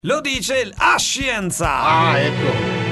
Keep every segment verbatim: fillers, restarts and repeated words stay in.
Lo dice a scienza. Ah, ecco.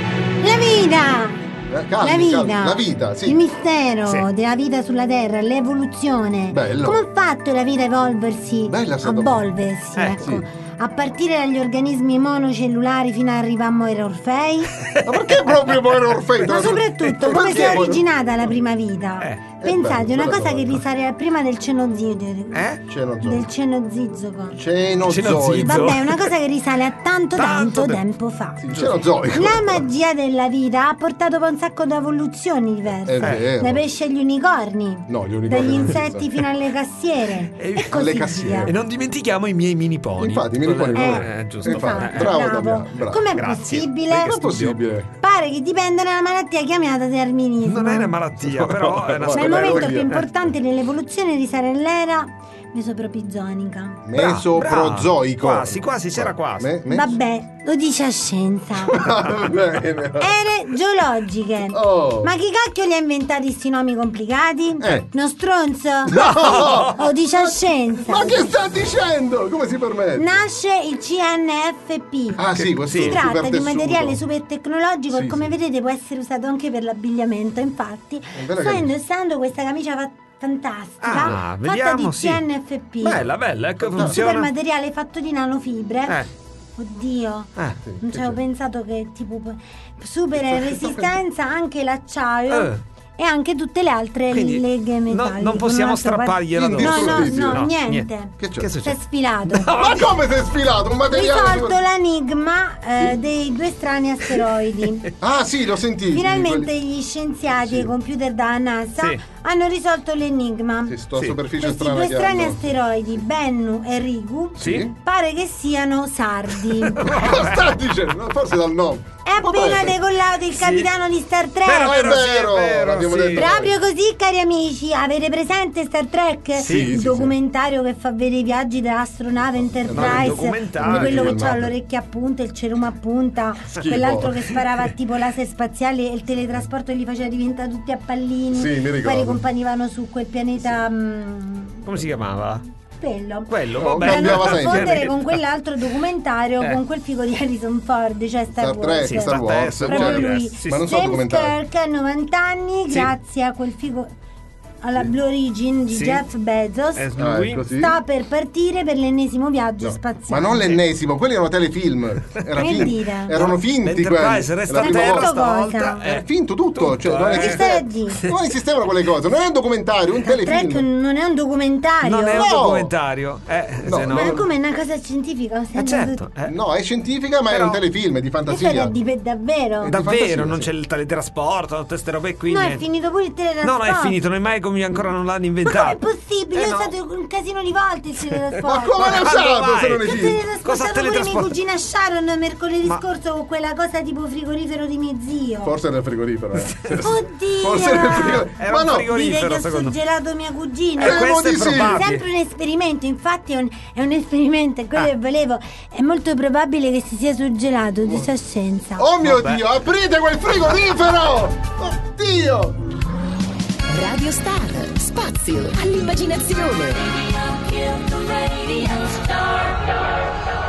La vita! Eh, calmi, la vita, calmi. La vita, sì. Il mistero Sì. della vita sulla Terra, l'evoluzione. Bello. Come ha fatto la vita a evolversi? Bella sta Evolversi, Eh, ecco. sì. A partire dagli organismi monocellulari fino ad arrivare ai Orfei. Ma perché proprio poi Orfei? Ma soprattutto come si è originata la prima vita? Eh. Pensate, Eh, una bella cosa che domanda. risale a prima del Cenozoico. Eh? Cenozoico. Del Cenozoico. Cenozoico. Cenozoico. Vabbè, una cosa che risale a tanto Tanto tanto de- tempo fa. Sì, Cenozoico. La magia della vita ha portato poi un sacco di evoluzioni diverse. È vero. Dai pesci agli unicorni. No, gli unicorni Dagli non insetti esistono. fino alle cassiere. E- E così alle cassiere. via. E non dimentichiamo i miei mini pony. Infatti, i mini pony, Eh, Eh, giusto. infatti. Eh, bravo, bravo. Damiano, bravo. Com'è Grazie. possibile? Perché Non è studio. possibile. Pare che dipenda da una malattia chiamata determinismo. Non è una malattia, però è una Ma il Vabbè, momento voglio più dire. importante dell'evoluzione risale all'era mesopropizonica. Mesoprozoico. Quasi, quasi, c'era quasi. Me- me- Vabbè, lo dice a scienza. Va bene. Ere geologiche. Oh. Ma chi cacchio li ha inventati sti nomi complicati? Eh. Uno stronzo? No! Lo dice a scienza. Ma che sta dicendo? Come si permette? Nasce il C N F P. Ah sì, questo Si Si super tratta di un tessuto. materiale super tecnologico Sì, e come sì. vedete può essere usato anche per l'abbigliamento. Infatti, bella sto camicia. indossando questa camicia fa- fantastica Ah, fatta vediamo, di sì. C N F P. Bella, bella, ecco, Un super funziona. materiale fatto di nanofibre. Eh. Oddio, Eh. non che ci avevo c'è? pensato che tipo supera in resistenza anche l'acciaio Eh. e anche tutte le altre Quindi leghe no- metalliche. non possiamo Un altro par- strappargliela Quindi addosso. No, no, Indistruttibile. no, No, niente. niente. Che c'è? Che Si è succede? sfilato. Ma come sei sfilato? Un materiale Risolto l'enigma eh, dei due strani asteroidi. Ah sì, l'ho sentito. Finalmente gli scienziati Sì. e i computer da NASA Sì. hanno risolto l'enigma. Sì, sto Sì. superficie Questi strana due che strani hanno. asteroidi, Bennu e Rigu, Sì? pare che siano sardi. Cosa sta dicendo? Forse dal nome. È appena Potrebbe. decollato il Sì. capitano di Star Trek. Però è Vero, sì, è vero, vero, l'abbiamo sì. detto. Proprio così, cari amici, avete presente Star Trek? Sì, il sì, documentario che fa vedere i viaggi dell'astronave Enterprise, documentario. con quello che Filmato. ha l'orecchia a punta, il cerume a punta, Schifo. quell'altro che sparava tipo laser spaziali e il teletrasporto li faceva diventare tutti a pallini. Sì, mi ricordo. Poi ricompanivano su quel pianeta. mm, Come si chiamava? quello. Quello, Oh, vabbè. Per cambiava non sempre. confondere con quell'altro documentario Eh. con quel figo di Harrison Ford, cioè Star, Star Wars. Trek, Sì, Star Star Wars. Trek, Proprio certo. lui. Sì, Ma non so James documentari. Kirk a novanta anni, Sì. grazie a quel figo alla Blue Origin di Sì. Jeff Bezos, Eh, Ah, lui? è così? sta per partire per l'ennesimo viaggio No, spaziale. ma non l'ennesimo, quelli erano telefilm. Era Che finto. dire? Erano finti quelli. L'Enterprise resta È la a prima terra volta. stavolta. Cosa? Era Eh. finto tutto, cioè non eh. Che esisteva. stai a dire? Non esistevano quelle cose, non è un documentario, è un Star Trek telefilm. non è un documentario. Non è un No. documentario. Eh, No, se no. Ma no. come è una cosa scientifica? Eh, certo. eh. No, è scientifica, ma è Però- un telefilm, è di Che stai fantasia. a dire davvero? Da- Davvero, fantasia, non sì. c'è il teletrasporto, tutte queste robe qui. No, è niente. finito pure il teletrasporto. No, no, è finito, non è mai come ancora non l'hanno Ma inventato. com'è possibile? Eh, È no. stato un casino di volte il teletrasporto. Ma come Ma l'ho quando usato vai? se non Che esiste? Cosa teletrasportato pure mia teletrasporta? cugina Sharon mercoledì Ma- scorso con quella cosa tipo frigorifero di mio zio. Forse nel frigorifero, eh. Oddio! Forse nel frigorifero. Era Ma un no, frigorifero. Direi che ho secondo me. suggelato mia cugina. Eh, questo è di sì. probabile. Sempre un esperimento, infatti è un, è un esperimento, è quello Ah. che volevo. È molto probabile che si sia suggelato, dice a scienza. Oh mio Vabbè. Dio, aprite quel frigorifero! Oddio! Radio Star, spazio all'immaginazione. Radio, kill the radio star.